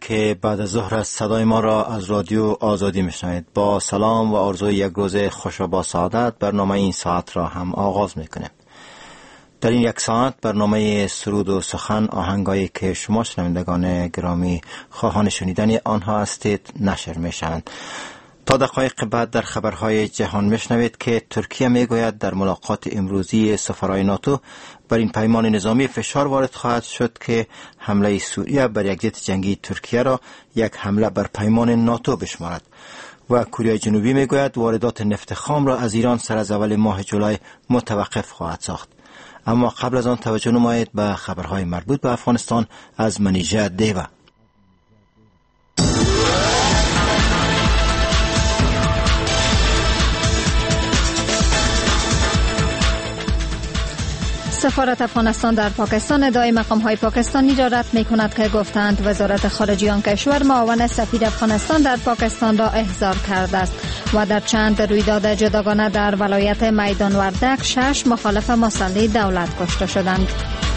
که بعد از ظهر صدای ما را از رادیو آزادی میشنوید. با سلام و آرزوی یک روز خوش و با سعادت برنامه این ساعت را هم آغاز میکنیم. در این یک ساعت برنامه سرود و سخن، آهنگایی که شما شنوندگان گرامی خواهان شنیدن آنها هستید نشر میشوند. تا دقایق بعد در خبرهای جهان میشنوید که ترکیه میگوید در ملاقات امروزی سفرای ناتو بر این پیمان نظامی فشار وارد خواهد شد که حمله سوریه بر یک جت جنگی ترکیه را یک حمله بر پیمان ناتو بشمارد. و کره جنوبی میگوید واردات نفت خام را از ایران سر از اول ماه جولای متوقف خواهد ساخت. اما قبل از آن توجه نمایید به خبرهای مربوط به افغانستان از منیژه دیوه. سفارت افغانستان در پاکستان ادعای مقام‌های پاکستانی را رد می‌کند که گفتند وزارت خارجه آن کشور معاون سفیر افغانستان در پاکستان را احضار کرده است. و در چند رویداد جداگانه در ولایت میدان وردک 6 مخالف مسلح دولت کشته شدند.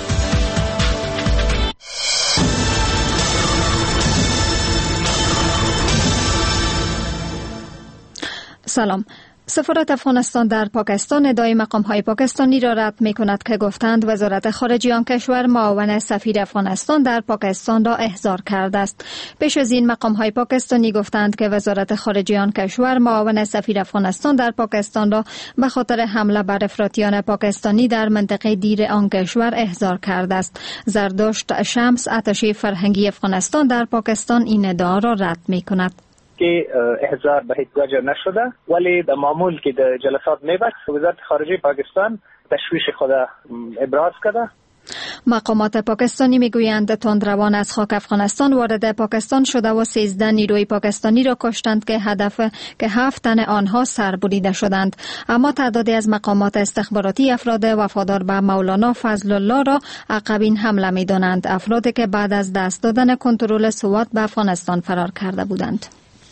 سلام. سفارت افغانستان در پاکستان ادعای مقام‌های پاکستانی را رد می‌کند که گفتند وزارت خارجه آن کشور معاون سفیر افغانستان در پاکستان را احضار کرده است. پیش از این مقام‌های پاکستانی گفتند که وزارت خارجه آن کشور معاون سفیر افغانستان در پاکستان را به خاطر حمله بر افراطیان پاکستانی در منطقه دیر آن کشور احضار کرده است. زردشت شمس، اتشه فرهنگی افغانستان در پاکستان، این ادعا را رد می‌کند. که احضار به هیچ جا نشده، ولی در معمول که در جلسات میبرد وزارت خارجه پاکستان تشویش خود ابراز کرده. مقامات پاکستانی میگویند تندروان از خاک افغانستان وارد پاکستان شده و 13 نیروی پاکستانی را کشتند که 7 تن آنها سربریده شدند. اما تعدادی از مقامات استخباراتی افراد وفادار به مولانا فضل الله را عقب این حمله میدانند، افرادی که بعد از دست دادن کنترل سوات به افغانستان فرار کرده بودند.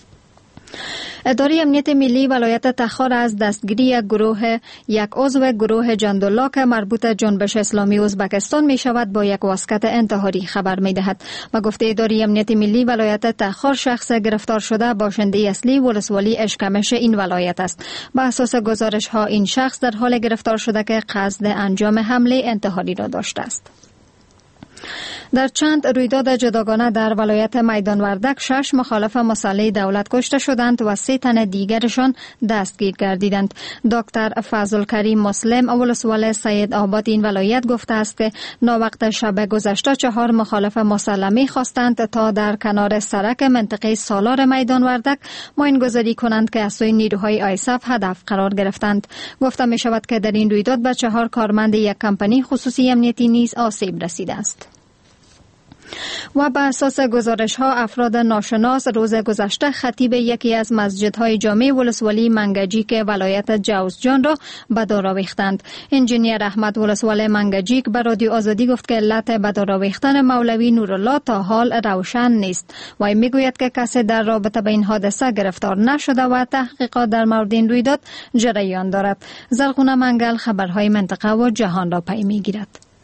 اداره امنیت ملی ولایت تخار از دستگیری یک عضو گروه جندالله که مربوط جنبش اسلامی ازبکستان می شود با یک واسکت انتحاری خبر می دهد. و گفته اداره امنیت ملی ولایت تخار شخص گرفتار شده باشنده اصلی ولسوالی اشکمش این ولایت است. به اساس گزارش ها این شخص در حال گرفتار شده که قصد انجام حمله انتحاری را داشته است. در چند رویداد جداگانه در ولایت میدان وردک 6 مخالف مسلح دولت کشته شدند و 3 تن دیگرشان دستگیر گردیدند. دکتر فضل کریم مسلم ولسوال سید آباد این ولایت گفته است که ناوقت شب گذشته 4 مخالف مسلح خواستند تا در کنار سرک منطقه سالار میدان وردک ماینگذاری کنند که از سوی نیروهای آیسف هدف قرار گرفتند. گفته می شود که در این رویداد به 4 کارمند یک کمپانی خصوصی امنیتی نیز آسیب رسیده است. و بر اساس گزارش ها افراد ناشناس روز گذشته خطیب یکی از مسجدهای جامع ولسوالی منگجیک ولایت جوزجان را به دار آویختند. انجینیر احمد ولسوال منگجیک به رادیو آزادی گفت که علت به دار آویختن مولوی نورالله تا حال روشن نیست و میگوید که کسی در رابطه با این حادثه گرفتار نشده و تحقیقات در مورد این رویداد جریان دارد. زرغونه منگل خبرهای منطقه و جهان را پی میگیرد.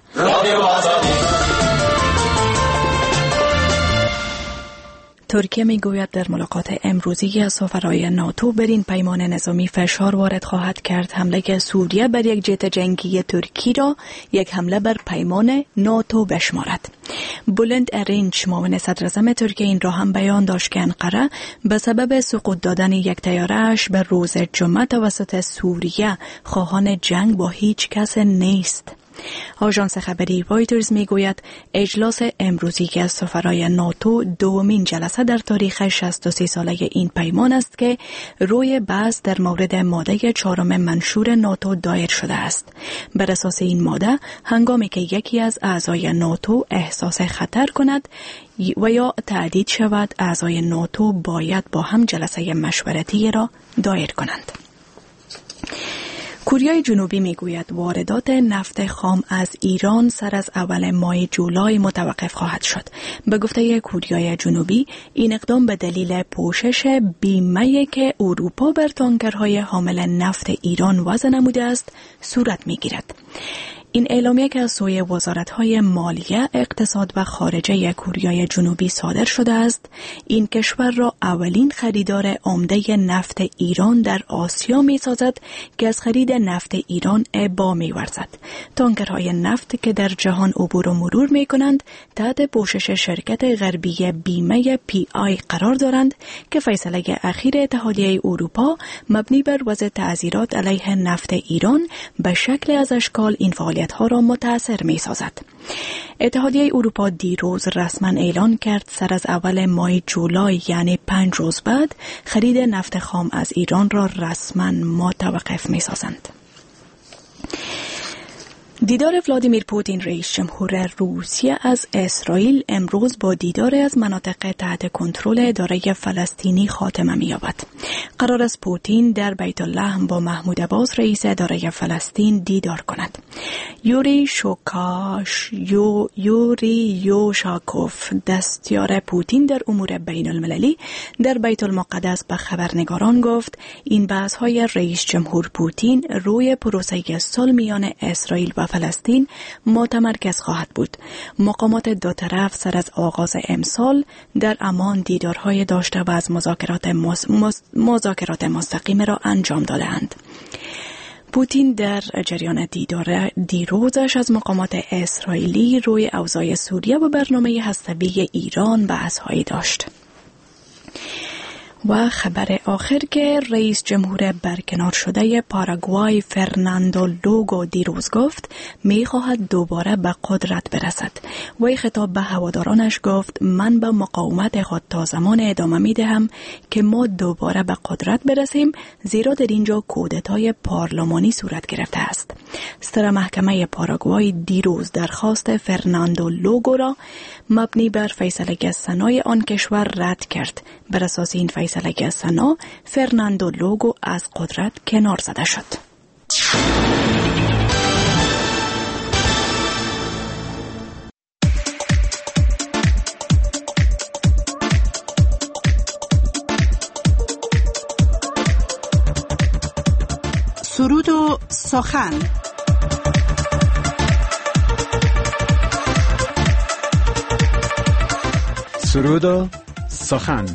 ترکیه میگوید در ملاقات امروزی سفرای ناتو بر این پیمان نظامی فشار وارد خواهد کرد حمله سوریه بر یک جت جنگی ترکی را یک حمله بر پیمان ناتو بشمارد. بلند ارینچ معاون صدر اعظم ترکیه این را هم بیان داشت که انقره به سبب سقوط دادن یک طیاره‌اش به روز جمعه توسط سوریه خواهان جنگ با هیچ کس نیست. آژانس خبری رایترز میگوید اجلاس امروزی که از سفرای ناتو دومین جلسه در تاریخ 63 ساله این پیمان است که روی بحث در مورد ماده 4 منشور ناتو دایر شده است. بر اساس این ماده هنگامی که یکی از اعضای ناتو احساس خطر کند و یا تهدید شود اعضای ناتو باید با هم جلسه مشورتی را دایر کنند. کره جنوبی میگوید واردات نفت خام از ایران سر از اول ماه جولای متوقف خواهد شد. به گفته کره جنوبی این اقدام به دلیل پوشش بیمه‌ای که اروپا بر تانکرهای حامل نفت ایران وضع نموده است صورت میگیرد. این اعلامیه که از سوی وزارت‌های مالیه، اقتصاد و خارجه کره جنوبی صادر شده است، این کشور را اولین خریدار عمده نفت ایران در آسیا می‌سازد که از خرید نفت ایران ابا می‌ورزد. تانکرهای نفت که در جهان عبور و مرور می‌کنند تحت پوشش شرکت غربی بیمه PI قرار دارند که فیصله اخیر اتحادیه اروپا مبنی بر وضع تعزیرات علیه نفت ایران به شکل از اشکال این فعالیت‌ها را متأثر می‌سازد. اتحادیه اروپا دیروز رسما اعلان کرد سر از اول ماه جولای، یعنی 5 روز بعد، خرید نفت خام از ایران را رسما متوقف می‌سازند. دیدار ولادیمیر پوتین رئیس جمهور روسیه از اسرائیل امروز با دیدار از مناطق تحت کنترل اداره فلسطینی خاتمه می‌یابد. قرار است پوتین در بیت لحم با محمود عباس رئیس اداره فلسطین دیدار کند. یوری یوشاکوف دستیار پوتین در امور بین المللی در بیت المقدس به خبرنگاران گفت این بحث‌های رئیس جمهور پوتین روی پروسه صلح میان اسرائیل و فلسطین متمرکز خواهد بود. مقامات دو طرف سر از آغاز امسال در عمان دیدارهای داشته و از مذاکرات مستقیم را انجام دادند. پوتین در جریان دیدار دیروزش از مقامات اسرائیلی روی اوضاع سوریه و برنامه هسته‌ای ایران بحث‌هایی داشت. و خبر آخر که رئیس جمهور برکنار شده پاراگوای فرناندو لوگو دیروز گفت می‌خواهد دوباره به قدرت برسد. وی خطاب به هوادارانش گفت من به مقاومت خود تا زمان ادامه می‌دهم که ما دوباره به قدرت برسیم، زیرا در اینجا کودتای پارلمانی صورت گرفته است. ستر محکمه پاراگوای دیروز درخواست فرناندو لوگو را مبنی بر فیصله سنای آن کشور رد کرد. بر اساس این فیصله سنا، فرناندو لوگو از قدرت کنار زده شد. سرود و سخن. سرود و سخن.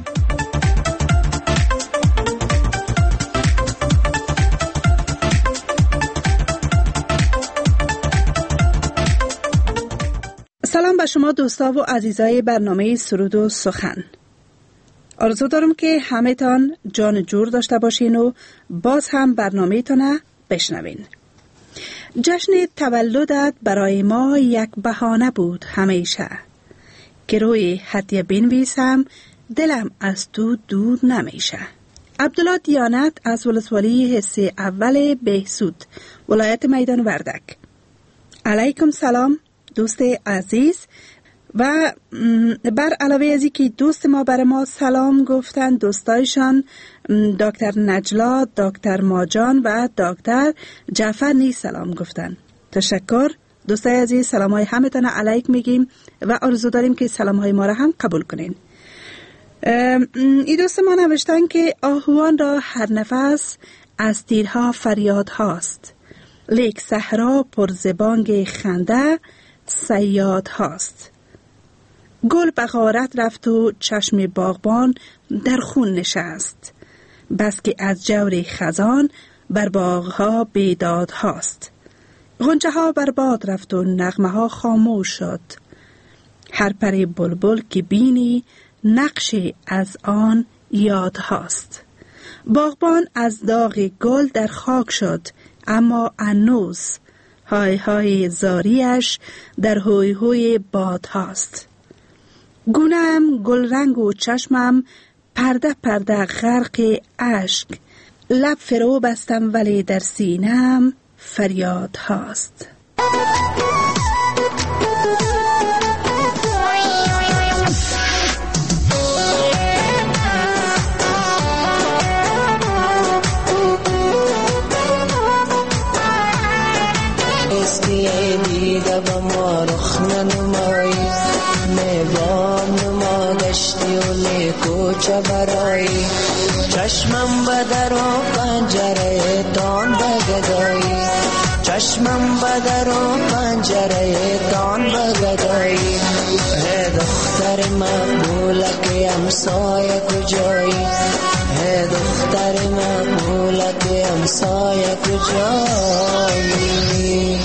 سلام به شما دوستا و عزیزای برنامه سرود و سخن. آرزو دارم که همه تان جان جور داشته باشین و باز هم برنامه تانه بشنوین. جشن تولدت برای ما یک بهانه بود همیشه، که روی هدیه بنویسم دلم از تو دور نمیشه. عبدالله دیانت از ولسوالی حصه اول بهسود، ولایت میدان وردک. علیکم سلام دوست عزیز. و بر علاوه از اینکه دوست ما برای ما سلام گفتن، دوستایشان دکتر نجلا، دکتر ماجان و دکتر جعفر نیز سلام گفتن. تشکر دوستای عزیز، سلام های همه تان علیک میگیم و آرزو داریم که سلام های ما را هم قبول کنین. این دوست ما نوشتن که آهوان را هر نفس از تیرها فریاد هاست، لیک صحرا پر زبانگ خنده صیاد هاست. گل به غارت رفت و چشم باغبان در خون نشست، بس که از جور خزان بر باغها بیداد هاست. غنچه ها برباد رفت و نغمه ها خاموش شد، هر پر بلبل که بینی نقشی از آن یاد هاست. باغبان از داغ گل در خاک شد، اما هنوز های های زاریش در هوی هوی باد هاست. گونم گل رنگ و چشمم پرده پرده غرق اشک، لب فرو بستم ولی در سینم فریاد هاست. دیده با ما رخ ننمایی، میبان ما دشتی و لیکوچه برایی، چشمم به در و پنجره تان بگدایی، چشمم به در و پنجره تان بگدایی دختر مقبولک همسایه کجایی دختر مقبولک همسایه کجایی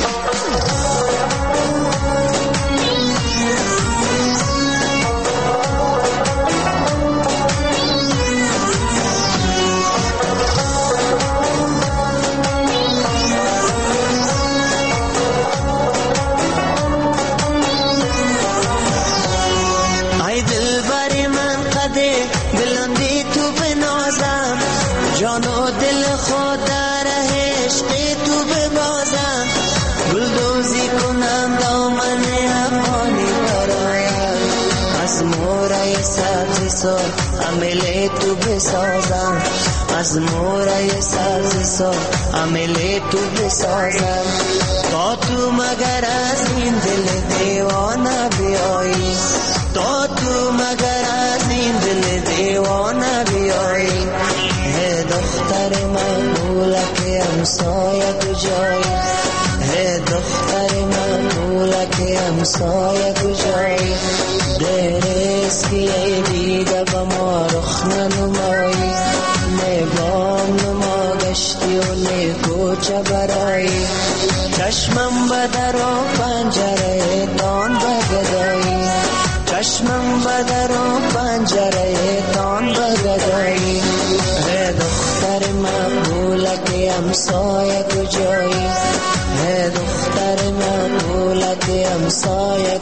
عمل تو بسازم از مورای سازسا عمل تو بسازم تا تو مگر از این دل دیوانه بیایی تا تو مگر از این دل دیوانه بیایی دختر مقبولک همسایه کجایی دختر مقبولک همسایه کجایی درستی ای دیده با ما رخ ننمایی نه بام نما گشتی و نه کوچه برایی چشمم به در و پنجره تان بگدایی چشمم به در و پنجره تان بگدایی دختر مقبولک همسایه کجایی دختر مقبولک همسایه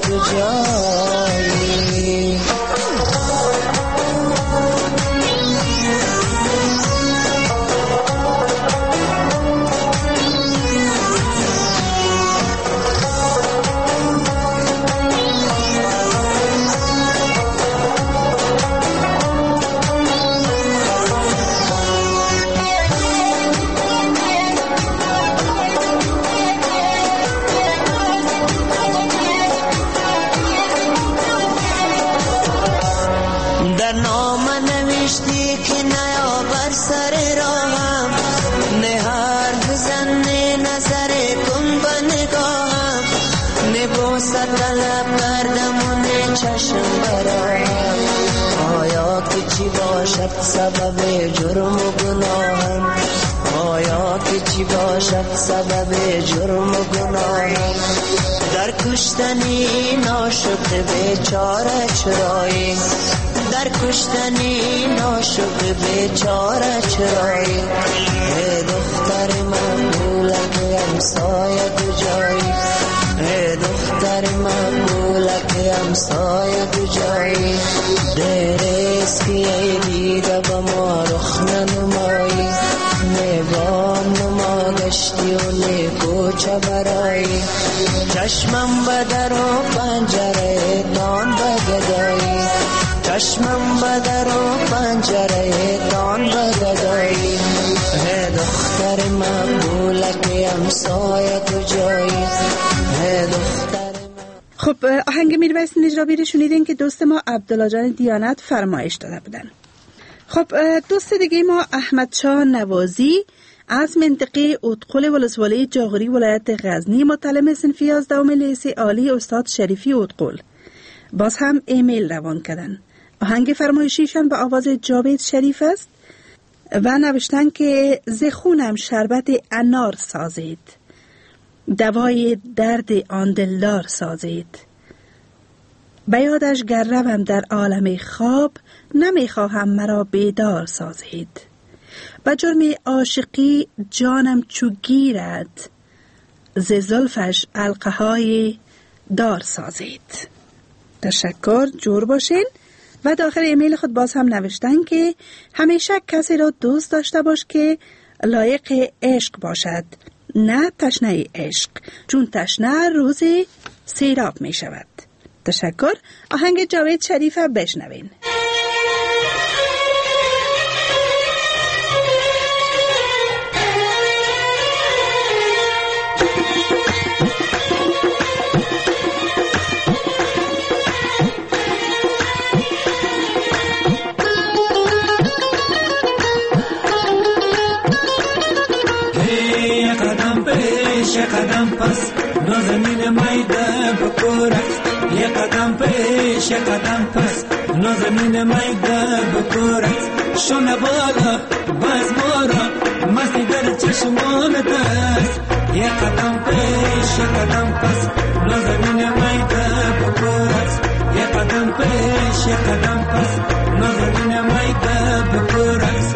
کجایی سبب جرم و گناهم آیا که چی باشد سبب جرم و گناهم در کشتنی ناشکر بیچاره چرایی در کشتنی ناشکر بیچاره چرایی دختر مقبولک همسایه کجایی دختر مقبولک همسایه کجایی درستی ای دیده با ما رخ ننمایی نه بام نما گشتی و نه کوچه برایی چشمم به در و پنجره تان بگدایی چشمم به در و پنجره تان بگدایی دختر مقبولک همسایه کجایی دختر. خب آهنگ میرویس نجرابی رو شنیدین که دوست ما عبدالله جان دیانت فرمایش داده بودن. خب دوست دیگه ما احمد شاه نوازی از منطقه ادقل ولسوالی جاغوری ولایت غزنی متعلم صنف 11 لیسه عالی استاد شریفی ادقل باز هم ایمیل روان کردن. آهنگ فرمایشیشان به آواز جاوید شریف است و نوشتن که ز خونم شربت انار سازید دوای درد آن دلدار سازید به یادش گر روم در عالم خواب نمیخواهم مرا بیدار سازید به جرم عاشقی جانم چو گیرد ز زلفش حلقه های دار سازید. تشکر، جور باشین. و داخل ایمیل خود باز هم نوشتن که همیشه کسی را دوست داشته باش که لایق عشق باشد نه تشنه عشق چون تشنه روزی سیراب می شود. تشکر. آهنگ جاوید شریف بشنوین. قدم به پیش قدم پس نازنین میده بکورت یک قدم پیش قدم پس نازنین میده بکورت شونه بالا باز مارا مستی در چشمانت است یک قدم پیش قدم پس نازنین میده بکورت یک قدم پیش قدم پس نازنین میده بکورت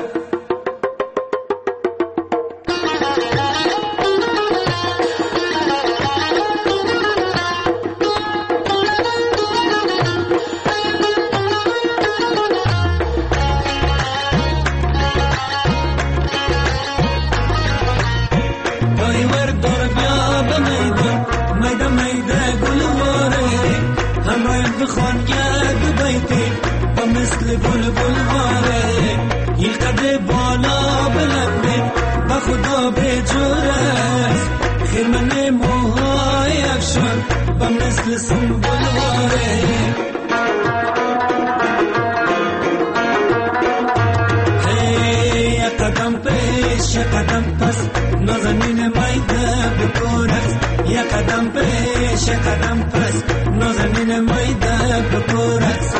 بلبل واره این قدر بالا بلنده با خدا به جورست خیرمن موهای افشان با مثل سنبل واره یک قدم پیش یک قدم پس نازنین میده بکورت یک قدم پیش یک قدم پس نازنین میده بکورت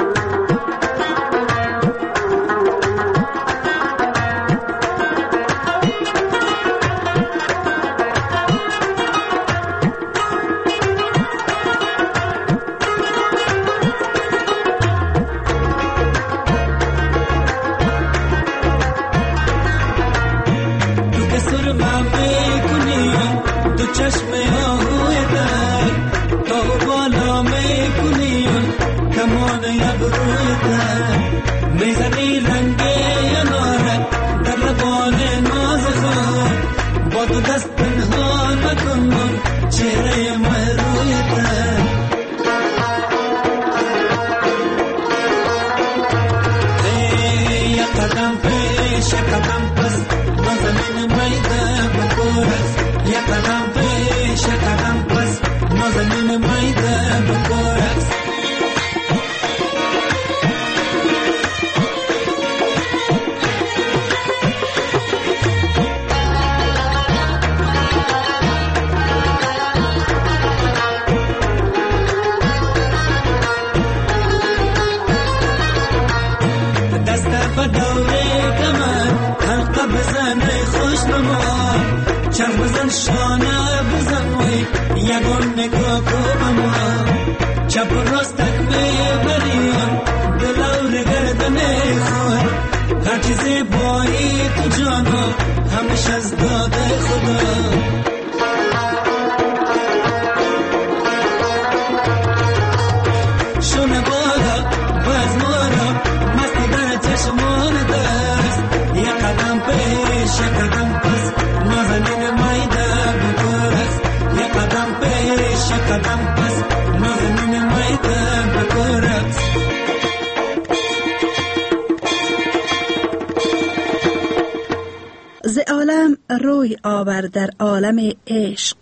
ز عالم روی آور در عالم عشق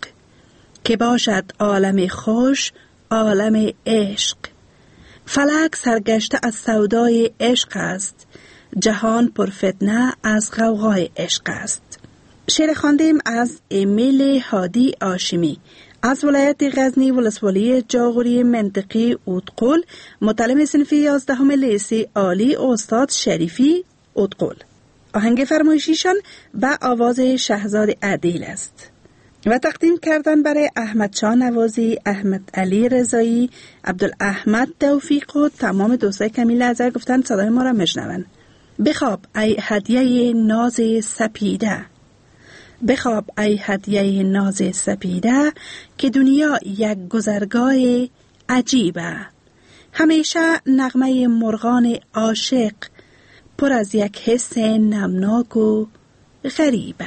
که باشد عالم خوش عالم عشق فلک سرگشته از سودای عشق است جهان پرفتنه از غوغای عشق است. شعر خواندیم از امیل هادی هاشمی از ولایت غزنی ولسوالی جاغوری منطقه اودقل متعلم صنف 11 لیسه عالی استاد شریفی اودقل. آهنگ فرمایشیشان و آواز شهزاد عدیل است و تقدیم کردن برای احمد شاه نوازی، احمد علی رضایی، عبدالاحمد توفیق و تمام دوستای کمیل ازر گفتن صدای ما را مشنون. بخواب ای هدیه ناز سپیده، بخواب ای هدیه ناز سپیده که دنیا یک گذرگاه عجیبه. همیشه نغمه مرغان عاشق پر از یک حس نمناک و غریبه.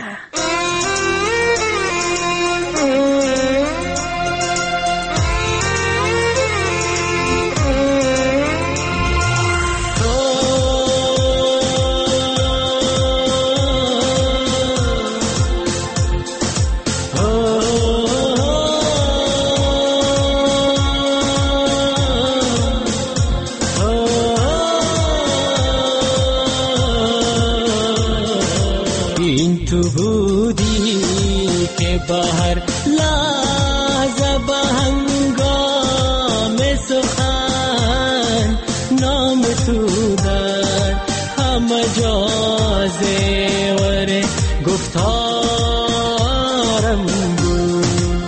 این تو بودی که بهر لحظه به هنگام سخن نام تو در همه جا زیور گفتارم بود.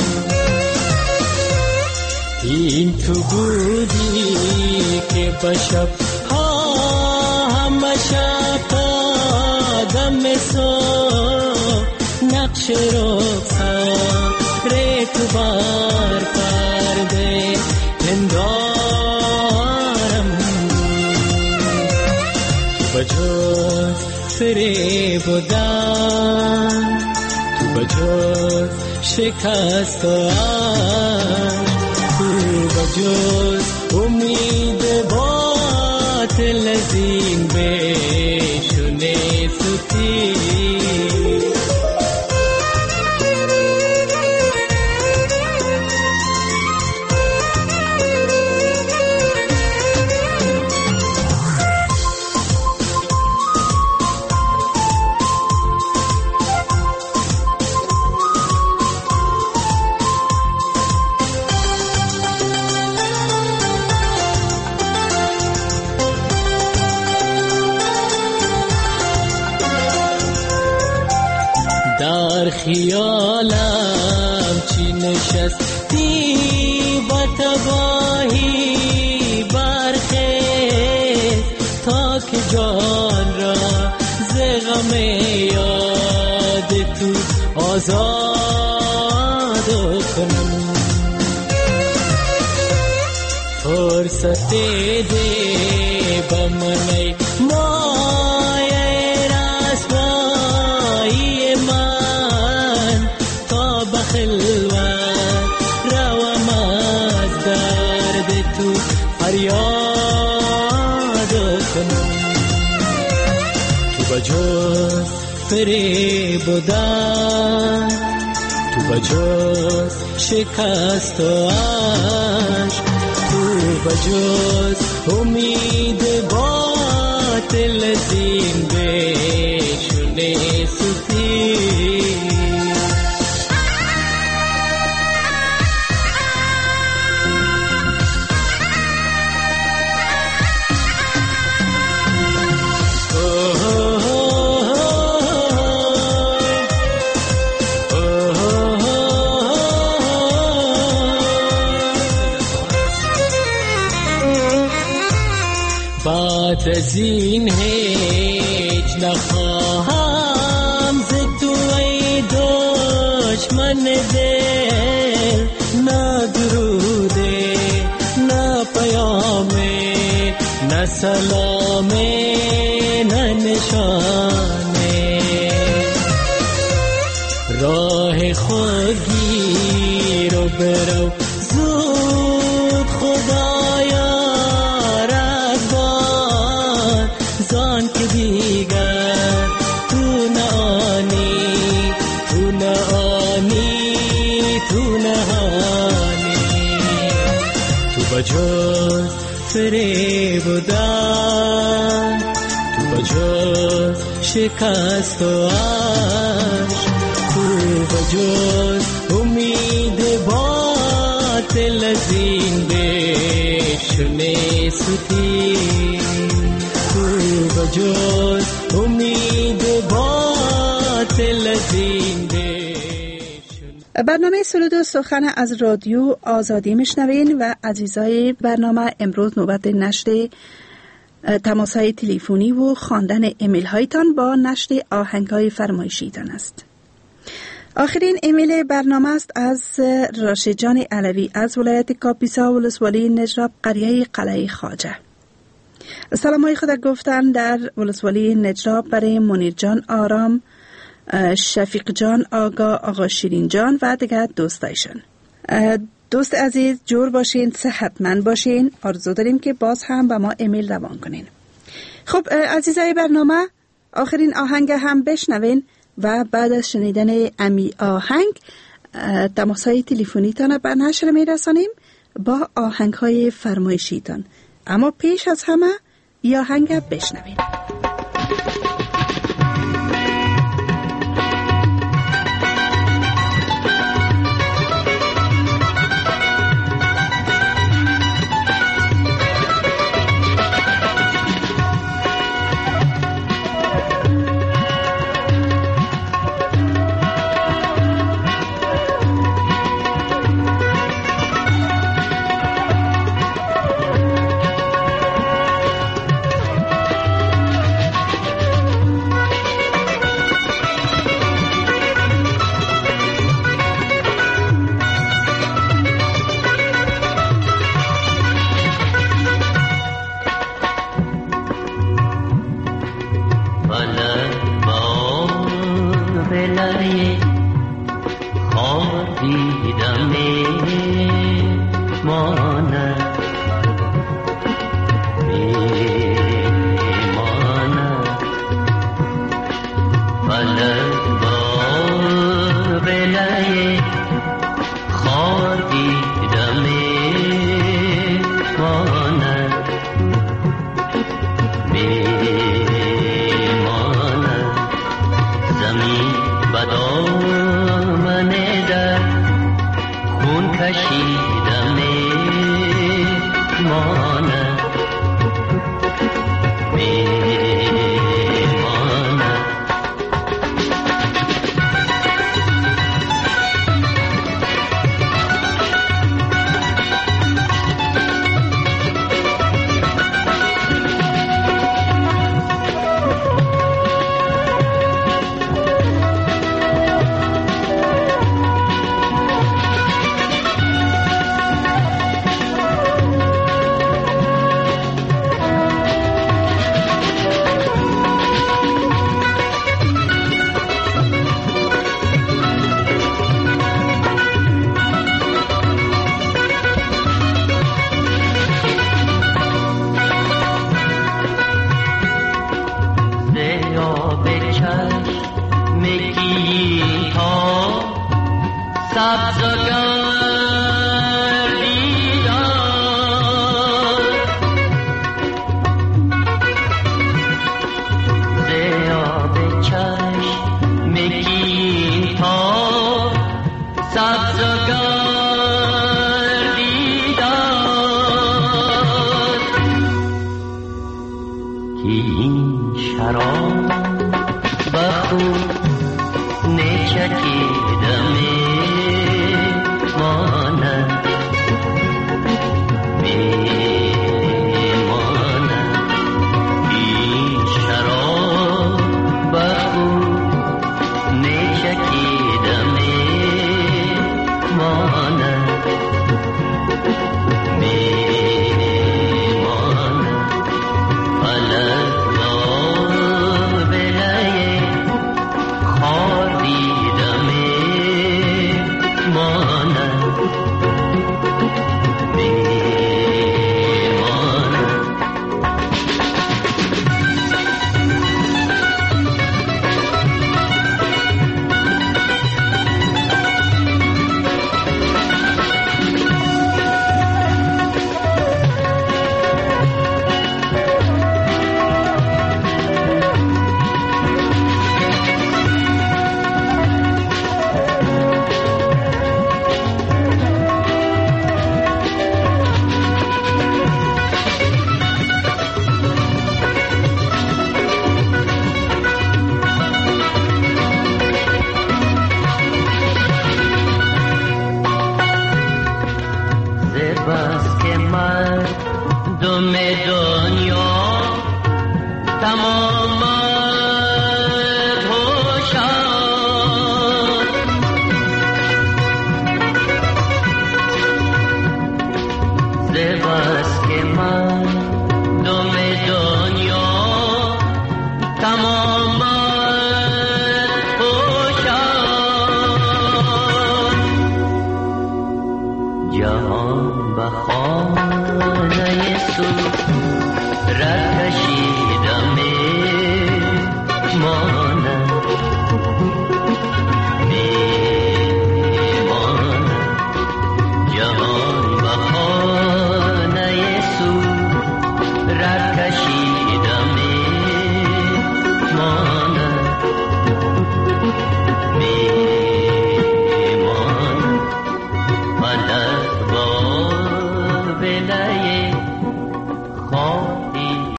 این تو بودی که به شب ها همه شب دم صبح نقش رخسار تو بر پرده پندارم تو بجز فریب بودن تو بجز شکست و عشق تو بجز امید باطل زین بشونه سوتی در خیالم چی نشستی با تباهی برخیز تا که جان را ز غم یاد تو آزاد کنم. فرصت ده به من مایه رسوایی من تا به خلوت روم از درد تو فریاد کنم. تو بجز فریب بودن تو بجز شکست و عشق تو بجز امید باطل زین بشونه سوتی بعد از این هیچ نخواهم ز تو ای دشمن دل، نه دروده نه پیامه نه سلامه نه نشانه. راه خود گیر و برو زود خدایا زان که دیگر تو نانی تو نانی تو نهانی. تو بجز فریب بودن تو بجز شکست و عشق تو بجز امید باطل زین بشونه سوتی بجز امید باطل زنده. برنامه سرود و سخن از رادیو آزادی میشنوین و عزیزای برنامه امروز نوبت نشر تماس‌های تلفنی و خواندن ایمیل هایتان با نشر آهنگ‌های فرمایشیتان است. آخرین ایمیل برنامه است از راشد جان علوی از ولایت کاپیسا ولسوالی نجراب قریه قلعه خواجه. سلامای خود گفتن در ولسوالی نجراب برای منیر جان آرام، شفیق جان آقا، آقا شیرین جان و دیگر دوستایشان. دوست عزیز جور باشین، صحتمند باشین. آرزو داریم که باز هم به ما ایمیل روان کنین. خب عزیزای برنامه آخرین آهنگ هم بشنوین و بعد از شنیدن امی آهنگ تماس‌های تلفنیتان به نشر میرسانیم با آهنگ‌های فرمایشیتان. اما پیش از همه یا آهنگ بشنوید. بلای خار دیدم میماند فلک با بلای خار دیدم میماند زمین بدامن در خون کشیدم میماند رد کشیدم